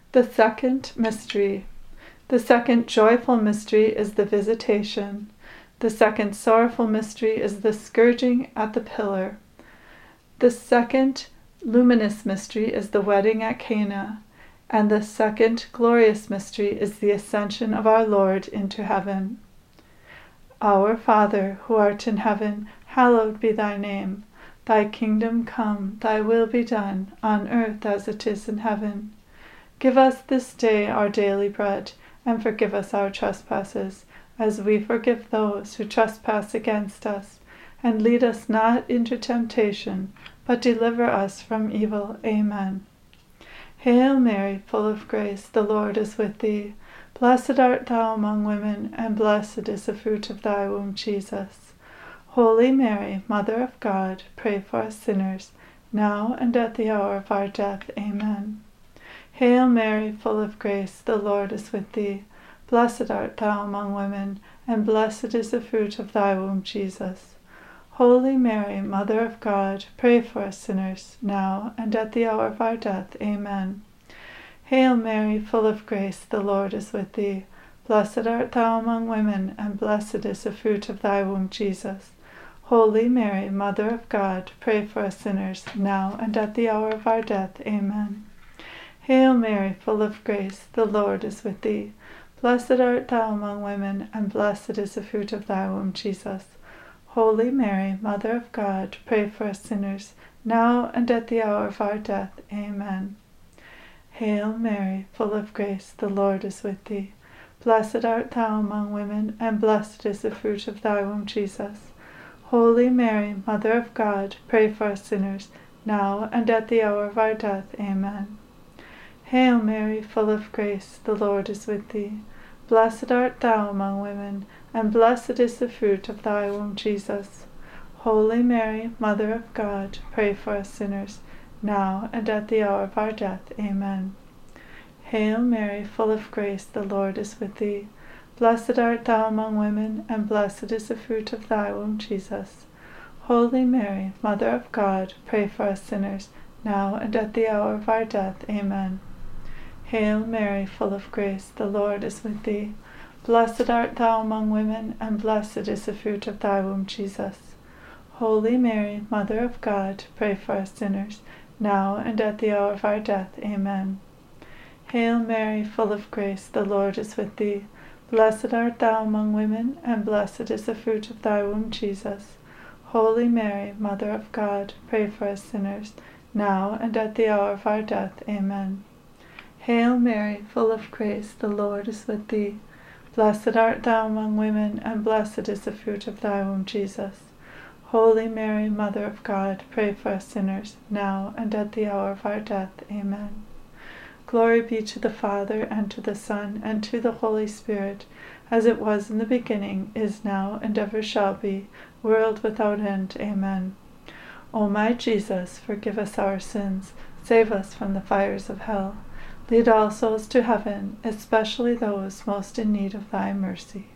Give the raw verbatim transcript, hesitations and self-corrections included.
The second mystery. The second joyful mystery is the Visitation. The second sorrowful mystery is the scourging at the pillar. The second luminous mystery is the wedding at Cana. And the second glorious mystery is the ascension of our Lord into heaven. Our Father, who art in heaven, hallowed be thy name. Thy kingdom come, thy will be done, on earth as it is in heaven. Give us this day our daily bread, and forgive us our trespasses, as we forgive those who trespass against us. And lead us not into temptation, but deliver us from evil. Amen. Hail Mary, full of grace, the Lord is with thee. Blessed art thou among women, and blessed is the fruit of thy womb, Jesus. Holy Mary, Mother of God, pray for us sinners, now and at the hour of our death. Amen. Hail Mary, full of grace, the Lord is with thee. Blessed art thou among women, and blessed is the fruit of thy womb, Jesus. Holy Mary, Mother of God, pray for us sinners, now and at the hour of our death. Amen. Hail Mary, full of grace, the Lord is with thee. Blessed art thou among women, and blessed is the fruit of thy womb, Jesus. Holy Mary, Mother of God, pray for us sinners, now and at the hour of our death. Amen. Hail Mary, full of grace, the Lord is with thee. Blessed art thou among women, and blessed is the fruit of thy womb, Jesus. Holy Mary, Mother of God, pray for us sinners, now and at the hour of our death. Amen. Hail Mary, full of grace, the Lord is with thee. Blessed art thou among women, and blessed is the fruit of thy womb, Jesus. Holy Mary, Mother of God, pray for us sinners, now and at the hour of our death. Amen. Hail Mary, full of grace, the Lord is with thee. Blessed art thou among women, and blessed is the fruit of thy womb, Jesus. Holy Mary, Mother of God, pray for us sinners, now and at the hour of our death. Amen. Hail Mary, full of grace, the Lord is with thee. Blessed art thou among women, and blessed is the fruit of thy womb, Jesus. Holy Mary, Mother of God, pray for us sinners, now and at the hour of our death. Amen. Hail Mary, full of grace, the Lord is with thee. Blessed art thou among women, and blessed is the fruit of thy womb, Jesus. Holy Mary, Mother of God, pray for us sinners, now and at the hour of our death. Amen. Hail Mary, full of grace, the Lord is with thee. Blessed art thou among women, and blessed is the fruit of thy womb, Jesus. Holy Mary, Mother of God, pray for us sinners, now and at the hour of our death. Amen. Hail Mary, full of grace, the Lord is with thee. Blessed art thou among women, and blessed is the fruit of thy womb, Jesus. Holy Mary, Mother of God, pray for us sinners, now and at the hour of our death. Amen. Glory be to the Father, and to the Son, and to the Holy Spirit, as it was in the beginning, is now, and ever shall be, world without end. Amen. O my Jesus, forgive us our sins, save us from the fires of hell. Lead all souls to heaven, especially those most in need of thy mercy.